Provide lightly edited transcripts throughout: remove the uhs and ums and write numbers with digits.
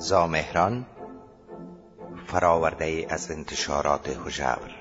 زامهران، فراورده از انتشارات هژبر.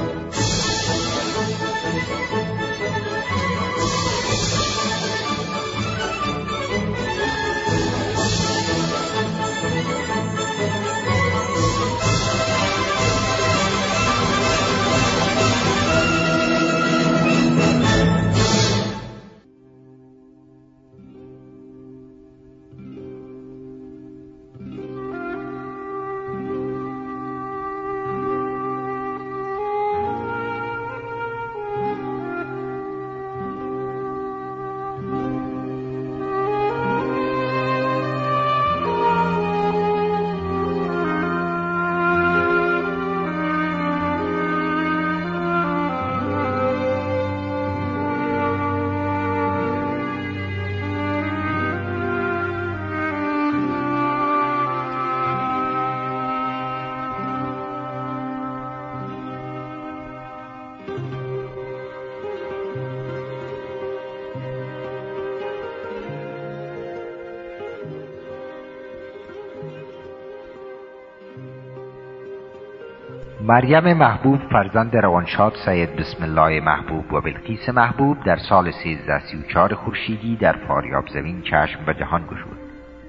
مریم محبوب فرزند روانشاد سید بسم الله محبوب و بلقیس محبوب در سال 1334 خورشیدی در فاریاب زمین چشم به جهان گشود.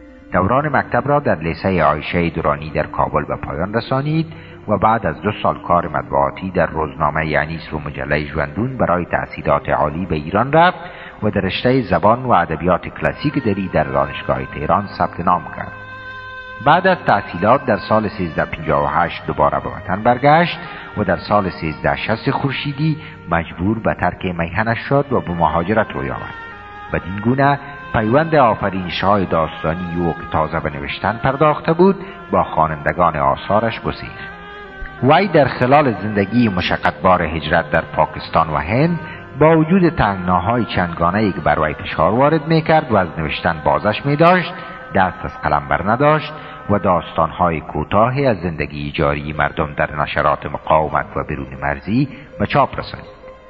دوران مکتب را در لیسه عایشه درانی در کابل به پایان رسانید و بعد از 2 سال کار مطبوعاتی در روزنامه یعنیس و مجله ژوندون برای تحصیلات عالی به ایران رفت و در رشته زبان و ادبیات کلاسیک دری در دانشگاه تهران ثبت نام کرد. بعد از تحصیلات در سال 1358 دوباره به وطن برگشت و در سال 1360 خورشیدی مجبور به ترک میهنش شد و به مهاجرت روی آورد. بدین گونه پیوند آفرینش‌های داستانی او که تازه به نوشتن پرداخته بود با خوانندگان آثارش گسیخت. وی در خلال زندگی مشقتبار هجرت در پاکستان و هند با وجود تنگناهای چندگانه‌ای که بر وی فشار وارد می‌کرد و از نوشتن بازش می‌داشت، دست از قلم بر نداشت و داستان‌های کوتاهی از زندگی جاری مردم در نشرات مقاومت و برون مرزی به چاپ رسانید.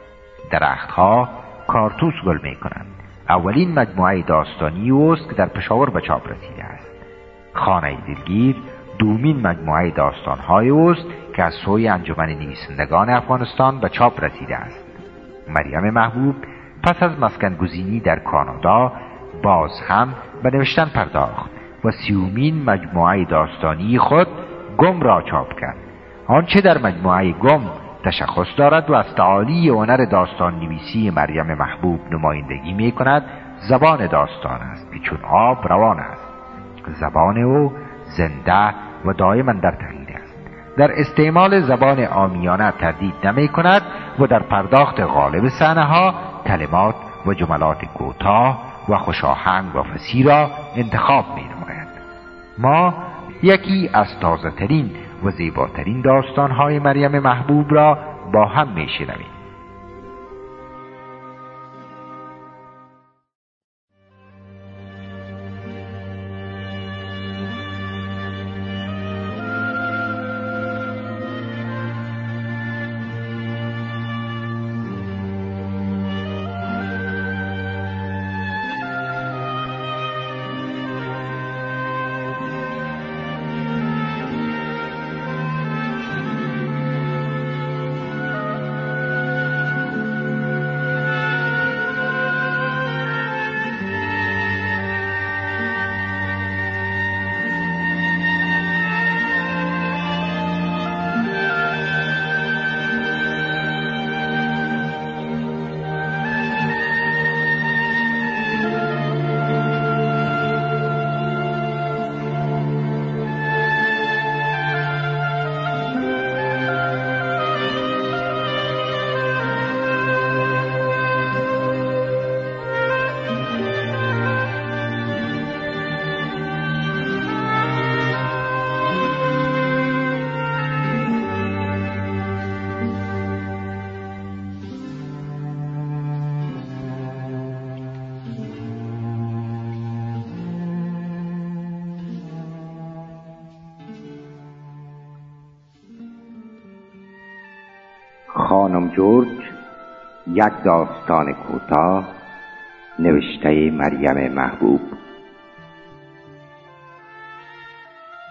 درخت‌ها کارتوس گل می‌کنند اولین مجموعه داستانی اوست که در پشاور به چاپ رسیده است. خانه دلگیر دومین مجموعه داستان‌های اوست که از سوی انجمن نویسندگان افغانستان به چاپ رسیده است. مریم محبوب پس از مسکن‌گزینی در کانادا باز هم به نوشتن پرداخت و 30مین مجموعه داستانی خود گم را چاپ کرد. آنچه در مجموعه گم تشخص دارد و از تعالی هنر داستان نویسی مریم محبوب نمایندگی می کند زبان داستان است که چون آب روان است. زبان او زنده و دائما در تغییر است. در استعمال زبان عامیانه تردید نمی کند و در پرداخت غالب صحنه ها کلمات و جملات کوتاه و خوشاهنگ و فصیح را انتخاب می نماید. ما یکی از تازه ترین و زیباترین داستان‌های مریم محبوب را با هم می شنویم. خانم جورج، یک داستان کوتاه، نوشته مریم محبوب.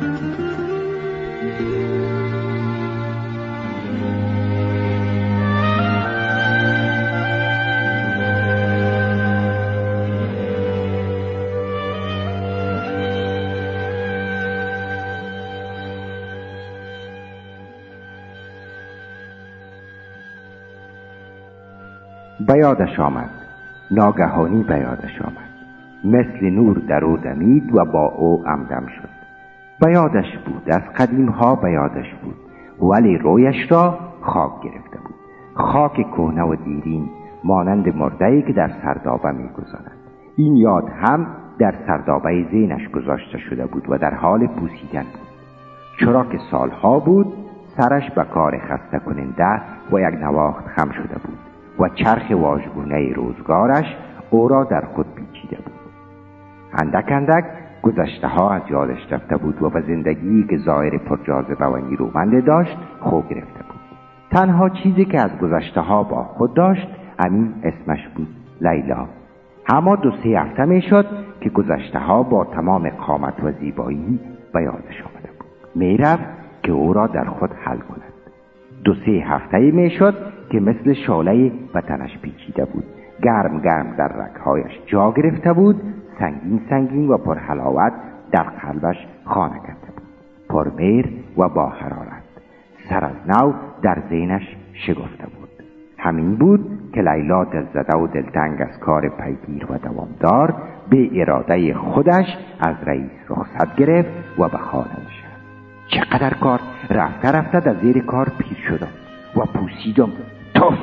به یادش آمد، ناگهانی به یادش آمد، مثل نور در او دمید و با او همدم شد. به یادش بود، از قدیمها به یادش بود، ولی رویش را خاک گرفته بود. خاک کهنه و دیرین، مانند مرده‌ای که در سردابه می‌گذارد. این یاد هم در سردابه ذهنش گذاشته شده بود و در حال پوسیدن بود، چرا که سالها بود سرش به کار خسته کننده و یک نواخت خم شده بود و چرخ واژگونه روزگارش او را در خود پیچیده بود. اندک اندک گذشته ها از یادش رفته بود و به زندگی که ظاهر پرجاذبه و نیرومند داشت خو گرفته بود. تنها چیزی که از گذشته ها با خود داشت همین اسمش بود، لیلا. اما 2-3 هفته می شد که گذشته ها با تمام قامت و زیبایی به یادش آمده بود. می رفت که او را در خود حل کند. 2-3 هفته می شد که مثل شعله به تنش پیچیده بود، گرم گرم در رگ‌هایش جا گرفته بود، سنگین سنگین و پر حلاوت در قلبش خانه کرده بود، پر مهر و با حرارت. سر از نو در ذهنش شکفته بود. همین بود که لیلا دلزده و دلتنگ از کار پیگیر و دوامدار به اراده خودش از رئیس رخصت گرفت و به خانه نشست. چقدر کار! رفته رفته در زیر کار پیر شدم و پوسیدم. توف!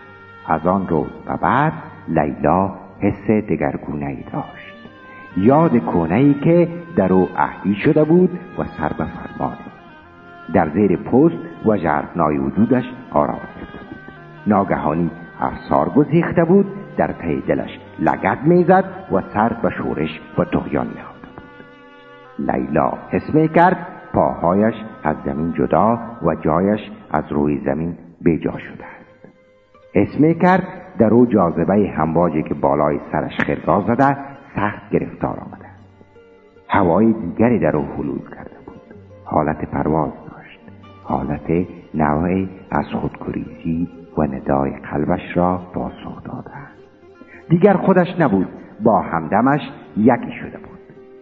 از آن روز و بعد لیلا حس دگرگونه‌ای داشت. یاد کهنه‌ای که در او عهدی شده بود و سر به فرمان در زیر پوست و ژرفنای وجودش آرام گرفته بود. ناگهانی افسار گسیخته بود، در ته دلش لگد میزد و سر به شورش و طغیان نهاده بود. لیلا حس می‌کرد پاهایش از زمین جدا و جایش از روی زمین بیجا شده است. حس می‌کرد در او جاذبه همواجی که بالای سرش خرگا زده سخت گرفتار آمده است. هوای دیگری در او حلول کرده بود. حالت پرواز داشت، حالت نوعی از خودگریزی و ندای قلبش را پاسخ داده است. دیگر خودش نبود، با همدمش یکی شده بود.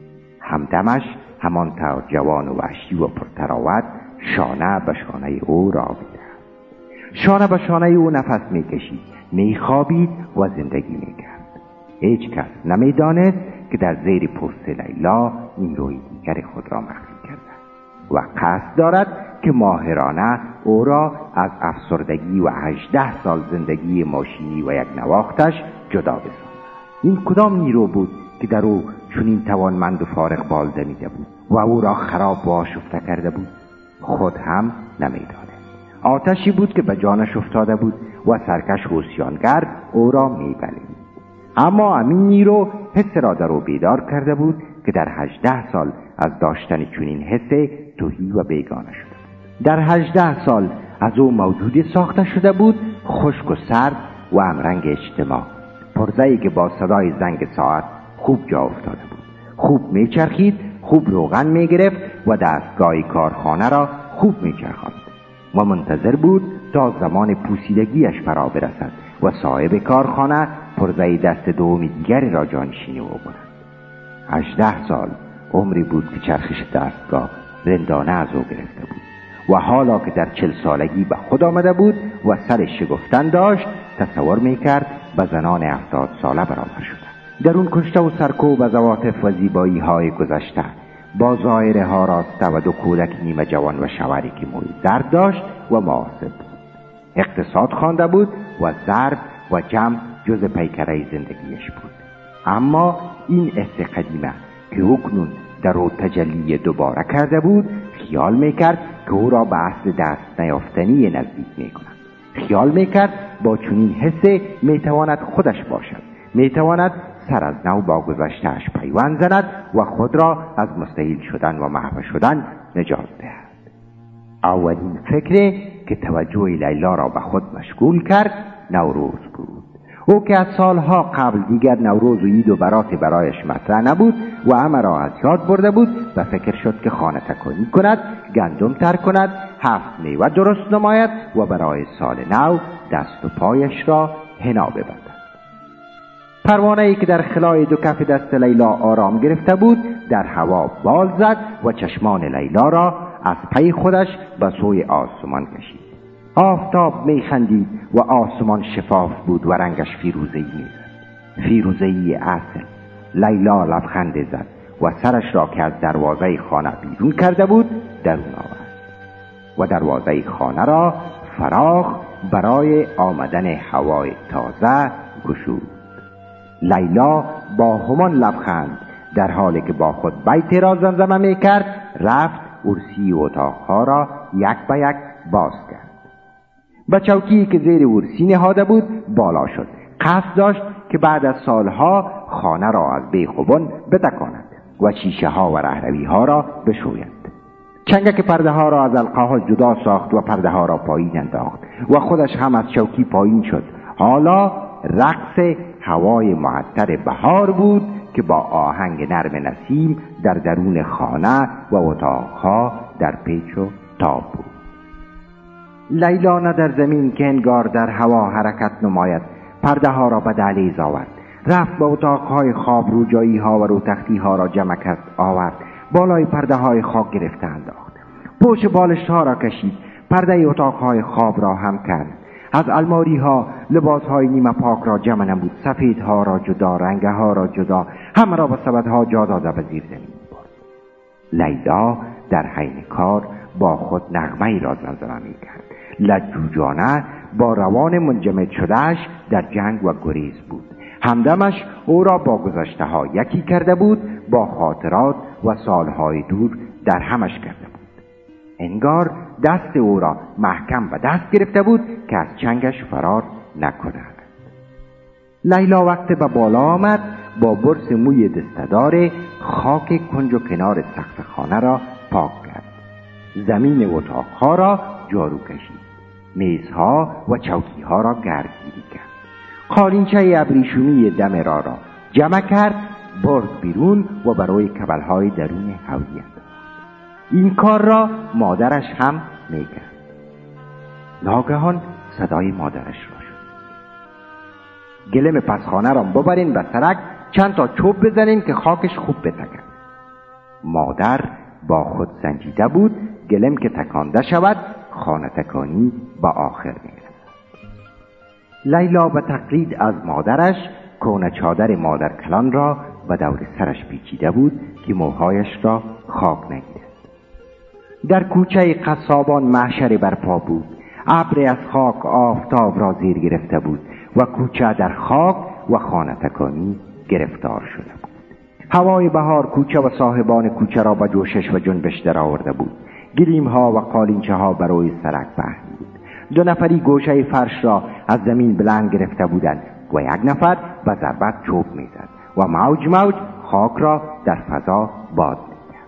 همدمش همان طور جوان و وحشی و پرتراوت شانه به شانه او را آویخته. شانه به شانه او نفس میکشید، میخوابید و زندگی میکرد. هیچ کس نمیدانست که در زیر پوست لیلا نیروی دیگر خود را مخفی کرده و قصد دارد که ماهرانه او را از افسردگی و 18 سال زندگی ماشینی و یک نواختش جدا بسازد. این کدام نیرو بود که در او چنین توانمند و فارغ بال دمیده بود و او را خراب و آشفته کرده بود؟ خود هم نمیدانست. آتشی بود که به جانش افتاده بود و سرکش هوسیانگر او را میبلید. اما همین نیرو حس را در او بیدار کرده بود که در 18 سال از داشتن چنین حس تهی و بیگانه شده بود. در 18 سال از او موجودی ساخته شده بود، خشک و سرد و همرنگ اجتماع، پرزه‌ای که با صدای زنگ ساعت خوب جا افتاده بود، خوب میچرخید، خوب روغن میگرفت و دستگاه کارخانه را خوب میچرخاند و منتظر بود تا زمان پوسیدگیش فرا برسد و صاحب کارخانه پرزه‌ی دست دومی دیگری را جانشینی او کند. 18 سال عمری بود که چرخش دستگاه رندانه از او گرفته بود و حالا که در 40 سالگی به خود آمده بود و سر شگفتن داشت، تصور میکرد به زنان 70 ساله برابر شده. درون کشته و سرکوب از عواطف و زیبایی های گذشته، با ظاهر ها راسته و 2 کودک نیمه جوان و شوهری که موی زرد داشت و معاصب بود. اقتصاد خوانده بود و ضرب و جمع جز پیکره زندگیش بود. اما این حس قدیمه که اکنون در او تجلی دوباره کرده بود، خیال میکرد که او را به اصل دست نیافتنی نزدیک میکند. خیال میکرد با چنین حس میتواند خودش باشد، میتواند سر از نو با گذشته‌اش پیوند زند و خود را از مستحیل شدن و محو شدن نجات دهد. اولین فکری که توجه لیلا را به خود مشغول کرد نوروز بود. او که از سالها قبل دیگر نوروز و عید و براتی برایش مطرح نبود و همه را از یاد برده بود و فکر شد که خانه تکانی کند، گندم تر کند، 7 میوه درست نماید و برای سال نو دست و پایش را حنا ببندد. پروانه‌ای که در خلای دو کف دست لیلا آرام گرفته بود در هوا بال زد و چشمان لیلا را از پی خودش به سوی آسمان کشید. آفتاب می‌خندید و آسمان شفاف بود و رنگش فیروزه‌ای می‌زد. فیروزه‌ای اصل. لیلا لبخند زد و سرش را که از دروازه خانه بیرون کرده بود درون آورد و دروازه خانه را فراخ برای آمدن هوای تازه گشود. لیلا با همان لبخند در حالی که با خود بیت را زمزمه می‌کرد رفت ارسی اتاقها را یک به یک باز کرد. با چوکی که زیر ارسی نهاده بود بالا شد. قصد داشت که بعد از سالها خانه را از بیخ و بن بتکاند و شیشه ها و رهروی ها را بشوید. چنگک پرده ها را از القاها جدا ساخت و پرده ها را پایین انداخت و خودش هم از چوکی پایین شد. حالا رقص هوای معطر بهار بود که با آهنگ نرم نسیم در درون خانه و اتاقها در پیچ و تاب بود. لیلا نه در زمین که انگار در هوا حرکت نماید پرده ها را به دهلیز آورد. رفت به اتاقهای خواب روجایی ها و رو تختی ها را جمع کرد آورد. بالای پرده های خاک گرفته انداخت. پشت بالشت ها را کشید. پرده اتاقهای خواب را هم کرد. از الماری ها لباس های نیمه پاک را جمع نمود. سفید ها را جدا، رنگ ها را جدا، همه را به سبد ها جا داده به زیر زمین برد. لیلا در حین کار با خود نغمه‌ای را زمزمه می‌کرد. لجوجانه با روان منجمد شدهش در جنگ و گریز بود. همدمش او را با گذشته ها یکی کرده بود، با خاطرات و سالهای دور در همش کرده بود. انگار دست او را محکم به دست گرفته بود که از چنگش فرار نکند. لیلا وقت به بالا آمد با برس موی دستدار خاک کنج و کنار سقف خانه را پاک کرد. زمین اتاقها را جارو کشید. میزها و چوکیها را گردگیری کرد. قالینچه ابریشمی دم را جمع کرد، برد بیرون و برای کبلهای درون حولی انداخت. این کار را مادرش هم میکرد. ناگهان صدای مادرش را شد. گلم پسخانه را ببرین به سرک، چند تا چوب بزنین که خاکش خوب بتکن. مادر با خود سنجیده بود گلم که تکانده شود خانه تکانی با آخر میرسد. لیلا به تقلید از مادرش کونه چادر مادر کلان را به دور سرش پیچیده بود که موهایش را خاک نگیرد. در کوچه قصابان محشر برپا بود. ابر از خاک آفتاب را زیر گرفته بود و کوچه در خاک و خانه تکانی گرفتار شده بود. هوای بهار کوچه و صاحبان کوچه را به جوشش و جنبش در آورده بود. گلیم ها و قالینچه ها برای سرک پهن بود. 2 نفری گوشه فرش را از زمین بلند گرفته بودند و 1 نفر به ضربت چوب میزد و موج موج خاک را در فضا باد میکرد.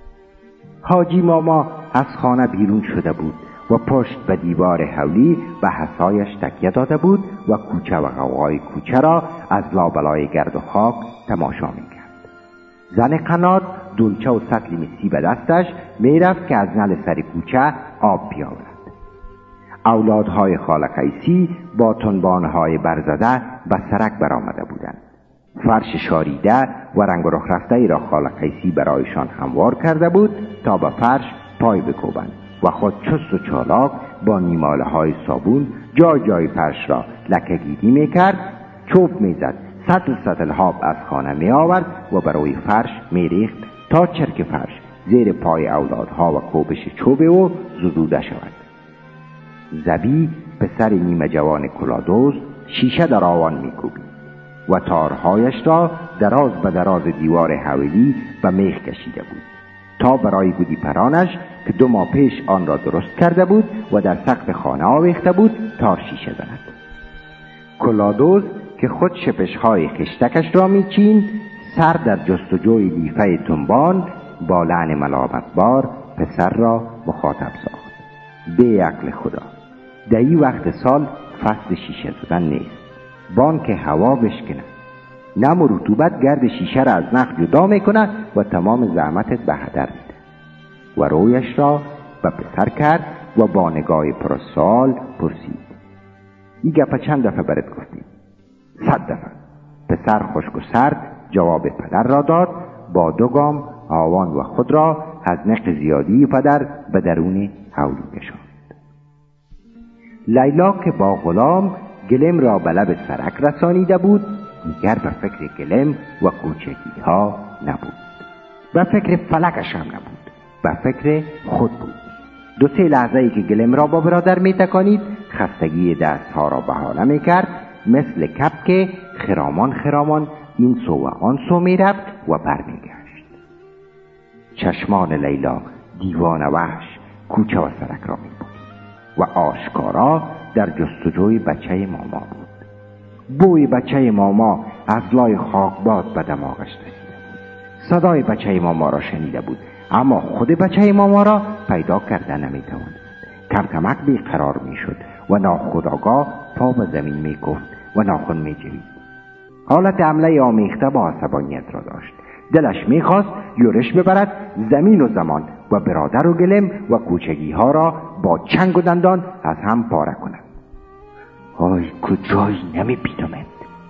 حاجی ماما از خانه بیرون شده بود و پشت به دیوار حولی به حصایش تکیه داده بود و کوچه و غوغای کوچه را از لابلای گرد و خاک تماشا میکرد. زن قنات دولچه و سطل مسی به دستش میرفت که از نل سر کوچه آب بیاورد. اولادهای خاله قیسی با تنبانهای برزده به سرک برآمده بودند. فرش شاریده و رنگ و رخ رفته ای را خاله قیسی برایشان هموار کرده بود تا به فرش پای بکوبند و خود چست و چالاک با نیماله های صابون جای جای فرش را لکه‌گیری میکرد، چوب میزد، سطل آب از خانه می آورد و برای فرش می ریخت تا چرک فرش زیر پای اولادها و کوبش چوب او زدوده شود. زبی پسر نیمه جوان کلادوز شیشه در آوان می کوبید و تارهایش را دراز به دراز دیوار حویلی به میخ کشیده بود تا برای گودی پرانش که 2 ماه پیش آن را درست کرده بود و در سقف خانه آویخته بود تار شیشه زند. کلادوز که خود شپشهای خشتکش را میچیند سر در جستجوی لیفه تنبان با لعن ملامتبار پسر را مخاطب ساخت. به عقل خدا، در این وقت سال فصل شیشه زدن نیست. بانک هوا بشکنه. نم و رطوبت گرد شیشه را از نخ جدا میکنه و تمام زحمتت به هدر میده. و رویش را به پسر کرد و با نگاه پرسوال پرسید: این گپ چند دفعه برات گفتیم؟ 100 دفعه. پسر خشک و سرد جواب پدر را داد. با 2 گام آوان و خود را از نق زیادی پدر به درون حولی کشاند. لیلا که با غلام گلم را به لب سرک رسانیده بود، دیگر به فکر گلم و کوچکی ها نبود. به فکر فلکش هم نبود. به فکر خود بود. 2-3 لحظه ای که گلم را با برادر می تکانید، خستگی دست ها را بهانه می کرد، مثل کپ که خرامان این سو و آن سو می رفت و بر می گشت. چشمان لیلا دیوانه وحش کوچه و سرک را می بود و آشکارا در جستجوی بچه ماما بود. بوی بچه ماما از لای خاکباد به دماغش رسیده بود. صدای بچه ماما را شنیده بود، اما خود بچه ماما را پیدا کرده نمی توانست. کمکمک بیقرار می شد و ناخودآگاه پا به زمین می کفت و ناخن می جوید. حالت حمله آمیخته با عصبانیت را داشت. دلش می خواست یورش ببرد زمین و زمان و برادر و گلم و کوچگی ها را با چنگ و دندان از هم پاره کند. های کجایی نمی پیدمند.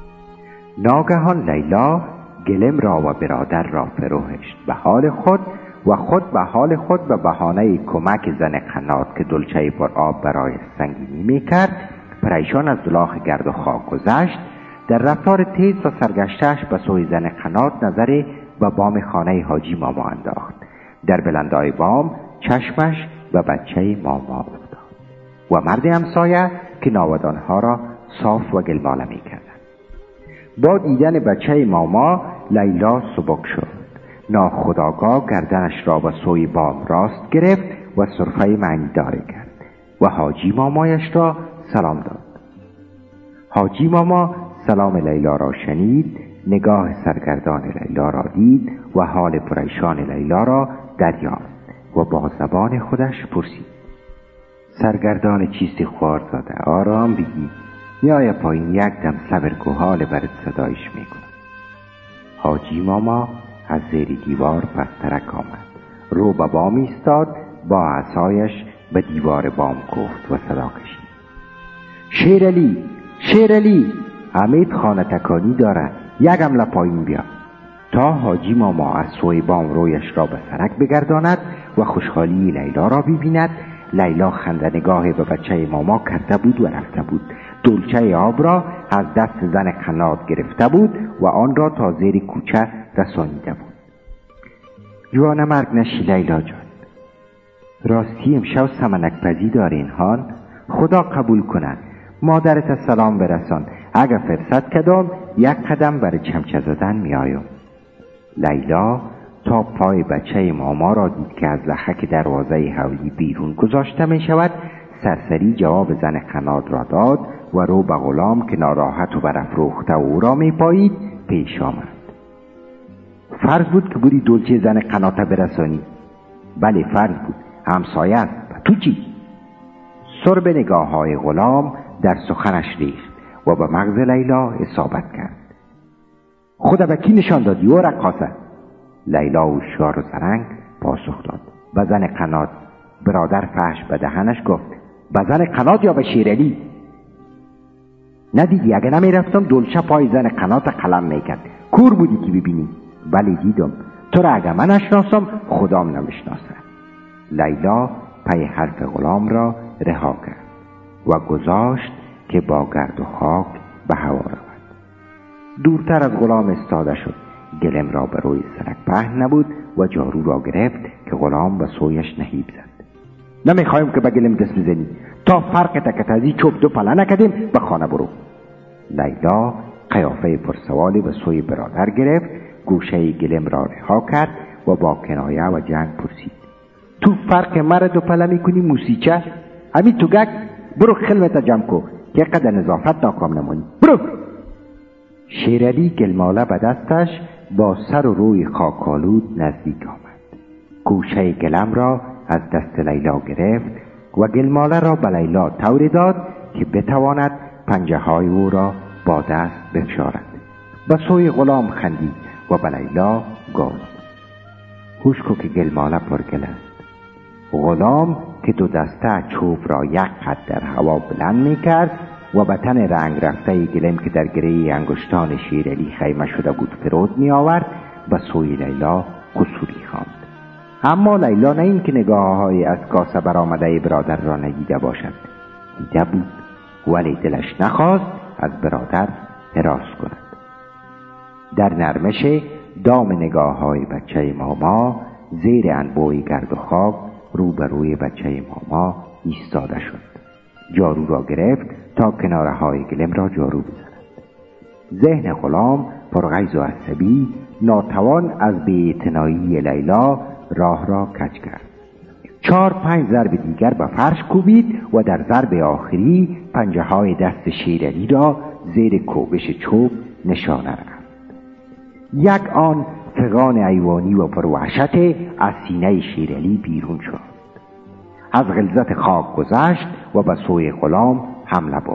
ناگهان لیلا گلم را و برادر را فروهشت به حال خود و خود به حال خود به بهانه کمک زن قنات که دلچه پر آب برای سنگینی می کرد پریشان از دلاخ گرد و خاک گذشت. در رفتار تیز و سرگشتش به سوی زن قنات نظری به بام خانه حاجی ماما انداخت. در بلندای بام چشمش به بچه ماما افتاد و مرد همسایه که ناودانها را صاف و گلماله می کردند. با دیدن بچه ماما لیلا سبک شد. ناخودآگاه گردنش را به سوی بام راست گرفت و سرفه معنیداری کرد و حاجی مامایش را سلام داد. حاجی ماما سلام لیلا را شنید، نگاه سرگردان لیلا را دید و حال پریشان لیلا را دریافت و با زبان خودش پرسید: سرگردان چیستی خوار زاده، آرام بگی، میای پایین یک دم صبر کو، حال برات صدایش میکنم. حاجی ماما از زیر دیوار پسترک آمد، رو به بام ایستاد، با عصایش به دیوار بام کوفت و صدا کشید: شیر علی، حمید خانه تکانی داره، یک حمله پایین بیا. تا حاجی ماما از سوی بام رویش را به سرک بگرداند و خوشحالی لیلا را ببیند، لیلا خنده نگاه به بچه ماما کرده بود و رفته بود. دلچه آب را از دست زن قنات گرفته بود و آن را تا زیر کوچه رسانیده بود. جوان مرگ نشی لیلا جان، راستی امشب سمنک پزی دارین هان، خدا قبول کنه. مادرت سلام برسان، اگه فرصت کدام یک قدم برای چمچه زدن می آیم. لیلا تا پای بچه ماما را دید که از لحک دروازه حولی بیرون گذاشته می شود، سرسری جواب زن قنات را داد و رو به غلام که ناراحت و برافروخته او را می پایید پیش آمد. فرض بود که بودی دلچه زن قنات برسانی؟ بله فرض بود، همسایه است. تو چی؟ سر به نگاه های غلام در سخنش ریخت و به مغز لیلا اصابت کرد. خدا به کی نشان دادی و رقاصه؟ لیلا هوشیار و زرنگ پاسخ داد: به زن قنات. برادر فحش به دهنش گفت: به زن قنات یا به شیرعلی؟ ندیدی اگه نمی رفتم دلچه پای زن قنات قلم میکرد. کور بودی که ببینی؟ بله دیدم. تو را اگه من اشناسم خدام نمیشناسه. لیلا پی حرف غلام را رها کرد و گذاشت که با گرد و خاک به هوا رود. دورتر از غلام استاده شد. گلم را به روی سرک پهن نبود و جارو را گرفت که غلام به سویش نهیب زد. نمیخوایم که به گلم دست بزنی. تا فرق تکتازی چوب دو پله نکدیم به خانه برو. لیلا قیافه پرسوالی به سوی برادر گرفت، گوشه گلم را رها کرد و با کنایه و جنگ پرسید: تو فرق مرد دو پله میکنی موسیچه؟ همین تو گک برو خلمت جمع کو که قدر نظافت ناکام نمانی. برو. شیرعلی گلماله به دستش با سر و روی خاکالود نزدیک آمد. گوشه گلم را از دست لیلا گرفت و گلماله را به لیلا طوری داد که بتواند پنجه های او را با دست بفشارد. به سوی غلام خندید و به لیلا گفت هوش کو که گلماله پر گل است. غلام که دو دسته چوب را یک قد در هوا بلند می کرد و به تن رنگ رفته گلم که در گره انگشتان شیرعلی خیمه شده بود فرود می آورد به سوی لیلا قصوری خواند. اما لیلا نه این که نگاه‌های از کاسه برآمده برادر را ندیده باشد، دیده بود، ولی دلش نخواست از برادر حراس کند. در نرمش دام نگاه‌های بچه ماما زیر انبوی گرد و خاک روبروی بچه ماما ایستاده شد. جارو را گرفت تا کناره های گلم را جارو بزند. ذهن غلام پرغیظ و عصبی ناتوان از بی‌اعتنایی لیلا راه را کج کرد. 4-5 ضرب دیگر به فرش کوبید و در ضرب آخری پنجه های دست شیرعلی را زیر کوبش چوب نشانه رفت. یک آن فغان ایوانی و پروحشت از سینه شیرعلی بیرون شد. از غلظت خاک گذشت و به سوی غلام حمله برد.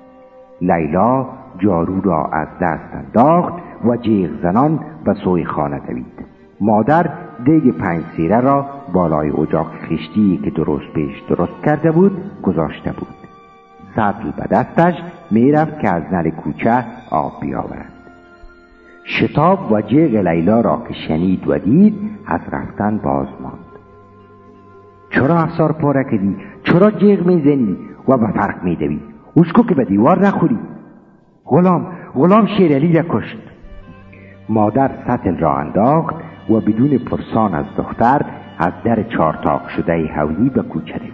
لیلا جارو را از دست انداخت و جیغ زنان به سوی خانه دوید. مادر دیگ 5 سیره را بالای اجاق خشتی که درست کرده بود گذاشته بود. سطل به دستش میرفت که از نل کوچه آب بیاورد. شتاب و جیغ لیلا را که شنید و دید از رفتن باز ماند. چرا افسار پاره کردی؟ چرا جیغ میزنی و به فرق میدوی؟ اوشکو که به دیوار نخوری. غلام شیرعلی را کشت. مادر سطل را انداخت و بدون پرسان از دختر از در 4 تاق شده حولی به کوچه دوید.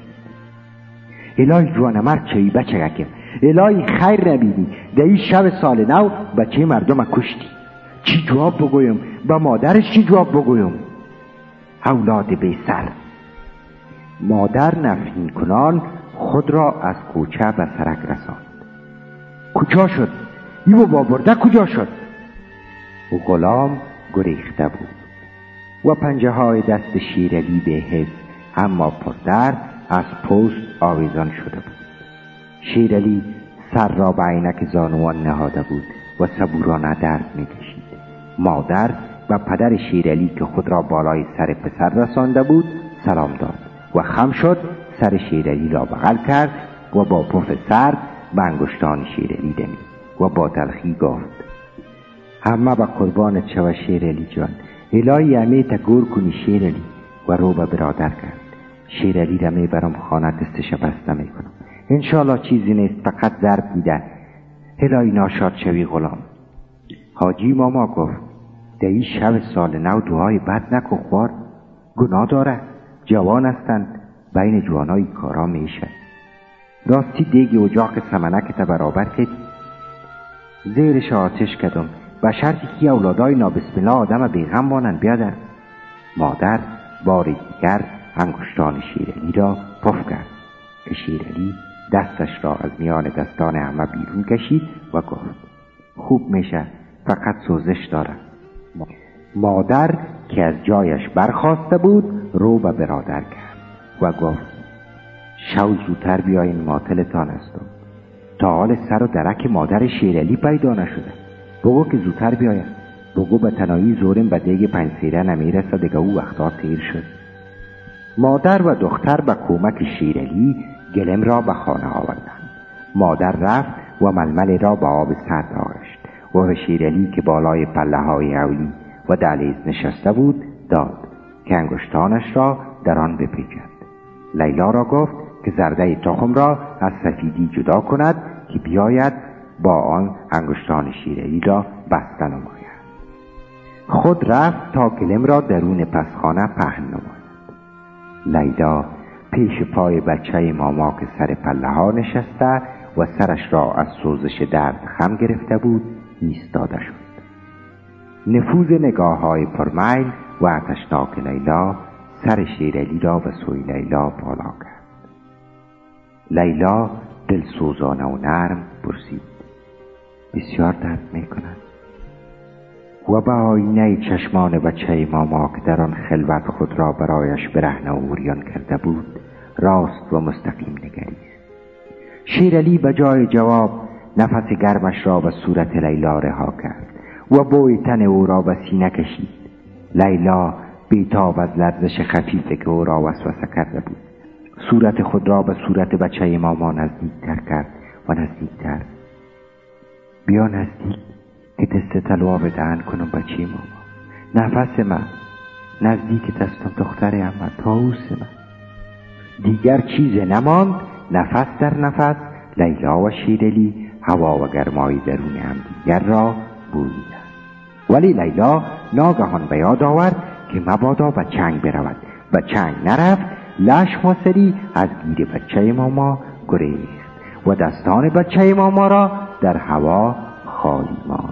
الهی جوانمرد چهی بچه گکم، الهی خیر نبینی، در این شب سال نو بچه مردم کشتی. چی جواب بگویم؟ به مادرش چی جواب بگویم؟ اولاد بی سر. مادر نفرین کنان خود را از کوچه به سرک رساند. کجا شد؟ ایو بابرده کجا شد؟ و غلام گریخته بود و پنجه های دست شیرعلی به حس اما پردرد از پوست آویزان شده بود. شیرعلی سر را به عینک زانوان نهاده بود و صبورانه درد می‌کشید. مادر و پدر شیرعلی که خود را بالای سر پسر رسانده بود سلام داد و خم شد، سر شیرعلی را بغل کرد و با پف سر به انگشتان شیرعلی دمید و با تلخی گفت همه به قربانت شوه شیرعلی جان، الهی امیت گور کنی شیرعلی. و رو به برادر کرد. شیرعلی را میبرم خانه، دستش بسته میکنم، انشالله چیزی نیست، فقط ضرب دیده، الهی ناشاد شوی غلام. حاجی ماما گفت در این شب سال نو دعای بد نکن خوار، گناه داره، جوان هستند، بین جوانای کارا میشه. راستی دیگی اجاق سمنک تا برابر کردی؟ زیرش آتش کردم و شرطی که اولادای نابسم الله آدم بیغم مانند بیادر. مادر بار دیگر انگشتان شیرعلی را پف کرد که شیرعلی دستش را از میان دستان همه بیرون کشید و گفت خوب میشه، فقط سوزش داره. مادر که از جایش برخاسته بود رو به برادر کرد و گفت شو زودتر بیاین، ماتلتان هستم. تا حال سر و درک مادر شیرعلی پیدا نشده. بگو که زودتر بیاین. بگو به تنهایی زورم به دیگ 5 سیره نمیرسه، دیگه او وقتا تیر شد. مادر و دختر به کمک شیرعلی گلم را به خانه آوردند. مادر رفت و ململ را به آب سرد آغشت و به شیرعلی که بالای پله های اولی و دهلیز نشسته بود داد که انگشتانش را در آن بپیچد. لیلا را گفت که زرده تخم را از سفیدی جدا کند که بیاید با آن انگشتان شیرعلی را بسته نماید. خود رفت تا گلم را درون پسخانه پهن نماید. لیلا پیش پای بچه ماما که سر پله ها نشسته و سرش را از سوزش درد خم گرفته بود ایستاده شد. نفوذ نگاه های پرمیل و آتشناک لیلا سر شیرعلی را به سوی لیلا بالا کرد. لیلا دلسوزانه و نرم پرسید بسیار درد میکند؟ و به آینه چشمان بچه ماما که در آن خلوت خود را برایش برهنه و عریان کرده بود راست و مستقیم نگریست. شیرعلی به جای جواب نفس گرمش را به صورت لیلا رها کرد و بوی تن او را به سینه کشید. لیلا بیتاب از لرزش خفیفی که او را وسوسه کرده بود صورت خود را به صورت بچه ماما نزدیکتر کرد و نزدیکتر. بیا نزدیک که دست تلوا به دهن کنم بچه ماما. نفس من نزدیک دستم دختر اما طاووس من. دیگر چیز نماند. نفس در نفس لیلا و شیرلی هوا و گرمای درون هم دیگر را بوییدند. ولی لیلا ناگهان به یاد آورد که مبادا به چنگ برود. به چنگ نرفت. لشم و سری از گیر بچه ماما گریخت و دستان بچه ماما را در هوا خالی ماند.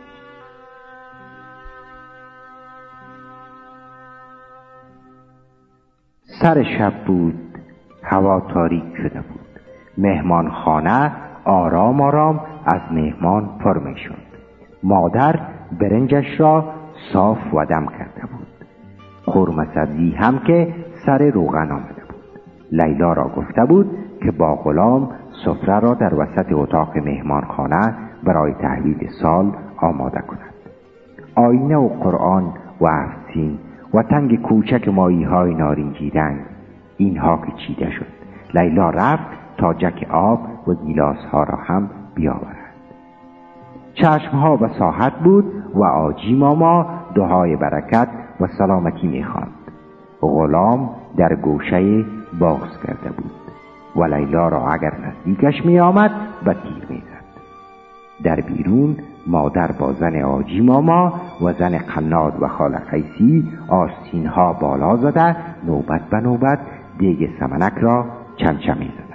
سر شب بود. هوا تاریک شده بود. مهمان خانه آرام آرام از مهمان پر می شد. مادر برنجش را صاف و دم کرده بود. قرمه سبزی هم که سر روغن آمده بود. لیلا را گفته بود که با غلام سفره را در وسط اتاق مهمان خانه برای تحویل سال آماده کند. آینه و قرآن و هفت‌سین و تنگ کوچک ماهی‌های نارنجی رنگ اینها که چیده شد. لیلا رفت تا جک آب و گیلاس‌ها را هم بیاورد. چشمها به ساحت بود و آجی ماما دعای برکت و سلامتی می‌خواند. غلام در گوشه باز کرده بود و لیلا را اگر نزدیکش می‌آمد به تیر می‌زد. در بیرون مادر با زن آجی ماما و زن قناد و خاله قیسی آستین‌ها بالا زده نوبت به نوبت دیگ سمنک را چمچمی زدند.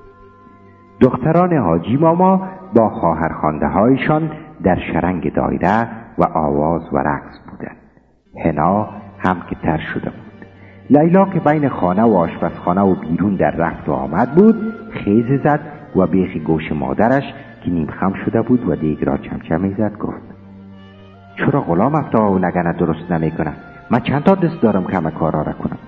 دختران حاجی ماما با خواهرخوانده هایشان در شرنگ دایره و آواز و رقص بودند. حنا هم که تر شده بود. لیلا که بین خانه و آشپزخانه و بیرون در رفت و آمد بود خیزه زد و بیخ گوش مادرش که نیم خم شده بود و دیگ را چمچمی زد گفت: چرا غلام افتا و نگنه درست نمی کنه؟ من چند تا دست دارم که همه کارا را کنم.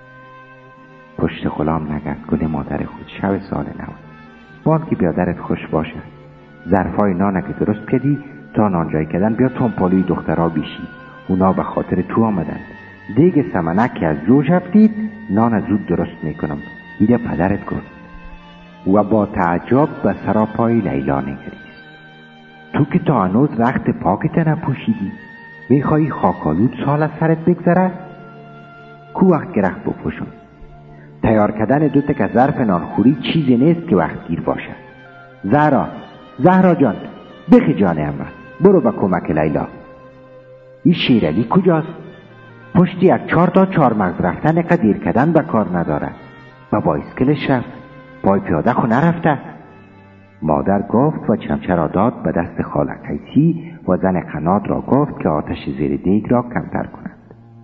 پشت غلام نگرد گل مادر خود. شب سال نو بان که بیادرت خوش باشه. ظرفای نانه که درست کردی تا نانجای کردن بیا تنپالوی دخترها بیشی. اونا به خاطر تو آمدن. دیگ سمنک که از جوش افتید نان زود درست میکنم. ایده پدرت گفت. و با تعجب به سراپای لیلا نگریست. تو که تا هنوز رخت پاکت نپوشیدی میخوایی خاکالود سال از سرت بگذره؟ کو وقت که رخت بپوشون. تیار کردن دو تک ظرف نانخوری چیزی نیست که وقت گیر باشه. زهرا جان بخی جان امه برو با کمک لیلا. این شیرعلی کجاست؟ پشت یک 4 تا 4 مغز رفتن قدیر کردن به کار نداره. با بایسکلش رفت. پای پیاده خو نرفته. مادر گفت و چمچه را داد به دست خاله قیسی و زن قناد را گفت که آتش زیر دیگ را کمتر کنند.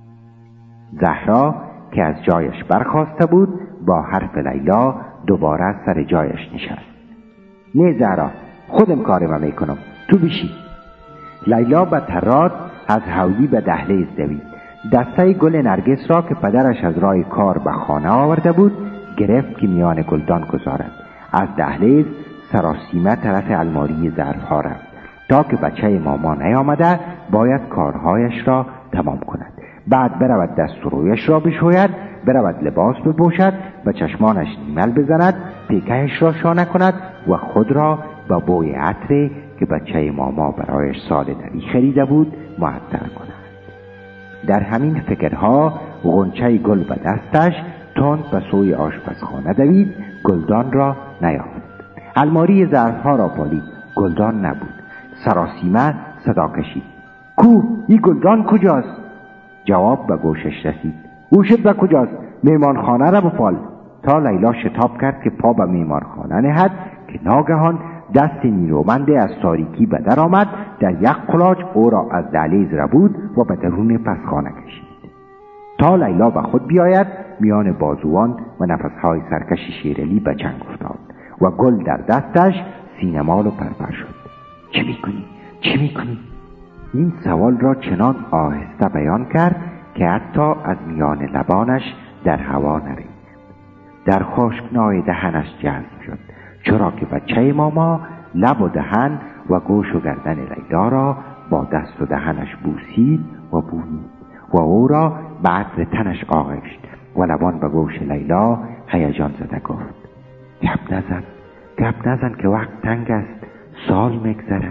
زهرا که از جایش برخاسته بود با حرف لیلا دوباره سر جایش نشست. نه زهرا خودم کارم میکنم تو بشی. لیلا به تراد از حولی به دهلیز دوید. دسته گل نرگس را که پدرش از راه کار به خانه آورده بود گرفت که میان گلدان گذارد. از دهلیز سراسیمه طرف الماری ظرف‌ها رفت تا که بچه ماما نیامده باید کارهایش را تمام کند. بعد برود دست و رویش را بشوید، برود لباس بپوشد و چشمانش نیمل بزند، پیکهش را شانه کند و خود را با بوی عطری که بچه ماما برایش سال نوی خریده بود معطر کند. در همین فکرها غنچه گل به دستش تند به سوی آشپزخانه دوید. گلدان را نیافت. الماری ظرف‌ها را پالید. گلدان نبود. سراسیمه صدا کشید: کو این گلدان کجاست؟ جواب به گوشش رسید: گوشت به کجاست؟ میمانخانه را بپال. تا لیلا شتاب کرد که پا به میمانخانه نهد که ناگهان دست نیرومند از تاریکی به در آمد، در یک قلاج او را از دهلیز ربود و به درون پسخانه کشید. تا لیلا به خود بیاید میان بازوان و نفسهای سرکش شیرعلی به چنگ افتاد و گل در دستش سینه‌مال و پرپر شد. چه میکنی؟ این سوال را چنان آهسته بیان کرد که حتی از میان لبانش در هوا نریخت. در خشکنای دهنش جذب شد، چرا که بچه ماما لب و دهن و گوش و گردن لیلا را با دست و دهنش بوسید و بویید و او را به عطر تنش آغشت و لبان به گوش لیلا هیجان زده گفت: گپ نزن که وقت تنگ است، سال میگذره.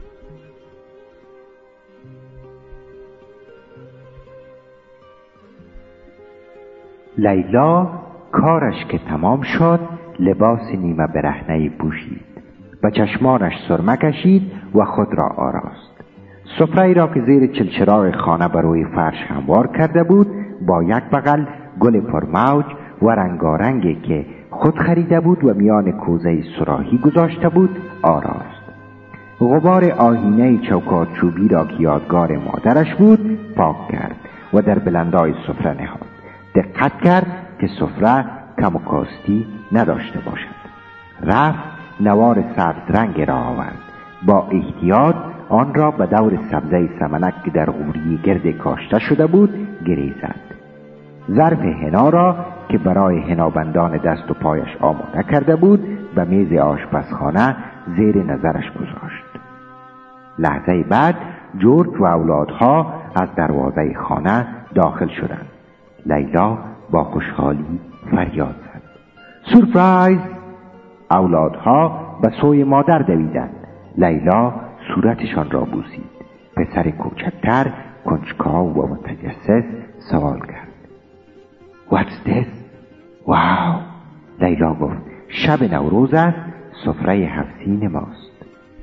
لیلا کارش که تمام شد لباس نیمه برهنه‌ای پوشید و چشمانش سرمه کشید و خود را آراست. سفره‌ای را که زیر چلچراغ خانه بر روی فرش هموار کرده بود با یک بغل گل پرموج و رنگارنگی که خود خریده بود و میان کوزه صراحی گذاشته بود آراست. غبار آینه چوکات چوبی را که یادگار مادرش بود پاک کرد و در بلندای سفره نهاد. دقت کرد که سفره کم و کاستی نداشته باشد. رفت نوار سبز رنگ را آورد. با احتیاط آن را به دور سبزه سمنک که در غوری گرد کاشته شده بود گره زد. ظرف حنا را که برای حنابندان دست و پایش آماده کرده بود به میز آشپزخانه زیر نظرش گذاشت. لحظه بعد جورج و اولادها از دروازه خانه داخل شدند. لیلا با خوشحالی فریاد زد: سورپرایز! اولادها به سوی مادر دویدند. لیلا صورتشان را بوسید. پسر کوچکتر کنجکاو و متجسس سوال کرد: What's this? واو! لیلا گفت: شب نوروز است، سفره 7 سین ماست.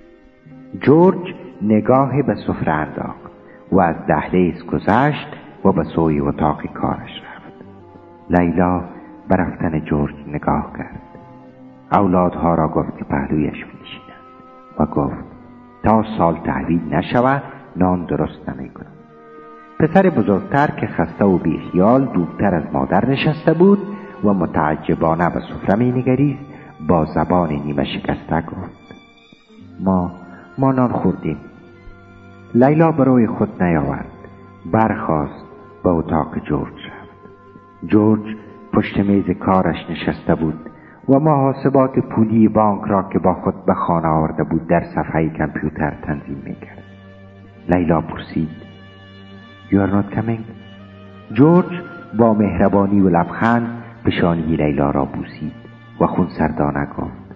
جورج نگاه به سفره انداخت و از دهلیز گذشت و به سوی اتاق کارش رفت. لیلا به رفتن جورج نگاه کرد. اولادها را گفت که پهلویش بنشینند و گفت: تا سال تحویل نشود نان درست نمیکنم. پسر بزرگتر که خسته و بیخیال دورتر از مادر نشسته بود و متعجبانه به سفره مینگریست با زبان نیمه شکسته گفت: ما نان خوردیم. لیلا برای خود نیاورد. برخاست به اتاق جورج رفت. جورج پشت میز کارش نشسته بود و محاسبات پولی بانک را که با خود به خانه آورده بود در صفحه کامپیوتر تنظیم میکرد. لیلا پرسید: You are not coming? جورج با مهربانی و لبخند پیشانی لیلا را بوسید و خونسردانه گفت: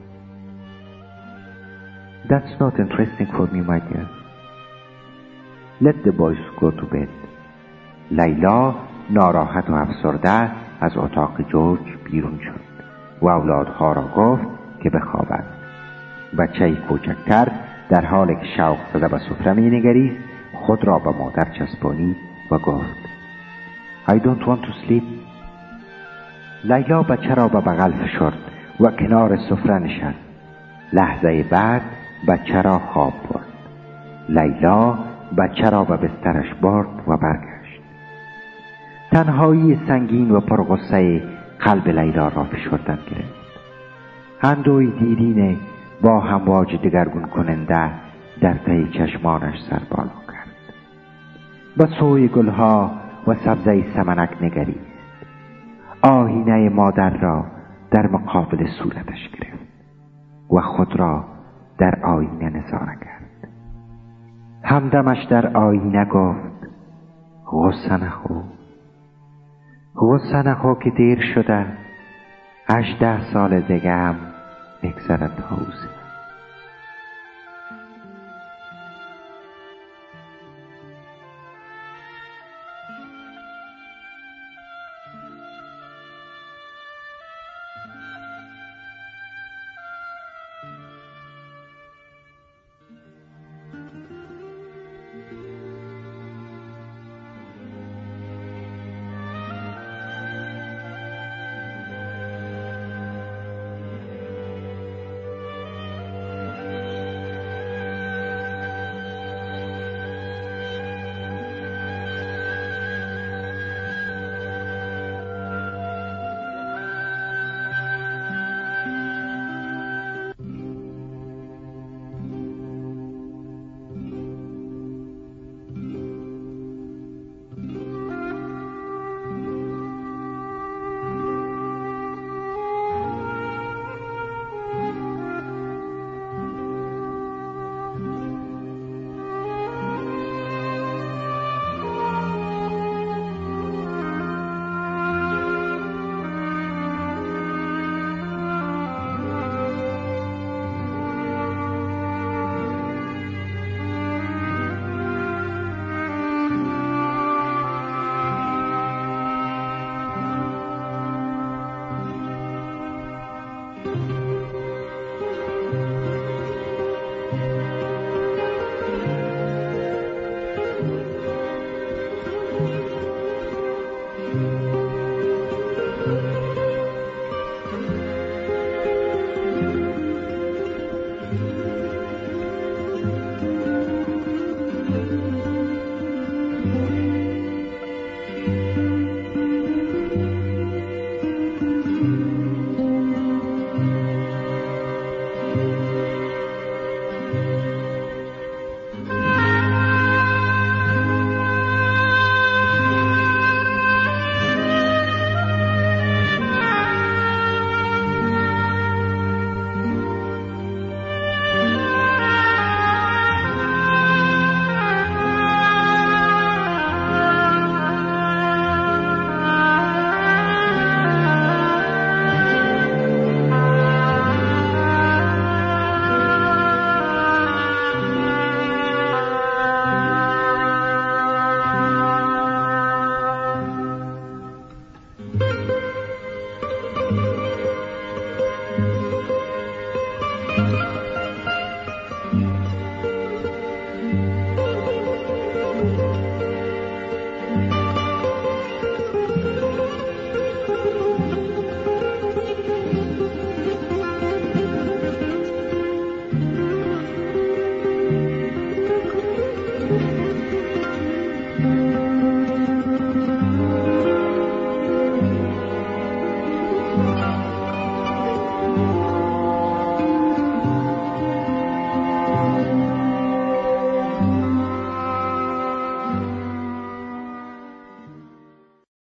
That's not interesting for me, my dear. Let the boys go to bed. لیلا ناراحت و افسرده از اتاق جورج بیرون شد و اولادها را گفت که بخوابند. بچه کوچکتر در حالی که شوق زده به سفره مینگریست خود را به مادر چسبانید و گفت: I don't want to sleep. لیلا بچه را به بغل فشرد و کنار سفره نشست. لحظه بعد بچه را خواب برد. لیلا بچه را به بسترش برد و برگشت. تنهایی سنگین و پرغصه قلب لیلا را فشردن گرفت. اندوی دیرینه با همواج دگرگون کننده در ته چشمانش سر بالا کرد. به سوی گلها و سبزه سمنک نگریست. آینه مادر را در مقابل صورتش گرفت و خود را در آینه نظاره کرد. همدمش در آینه گفت: غصه نخو که دیر شده. 18 سال دیگه هم بگذرد حوزه.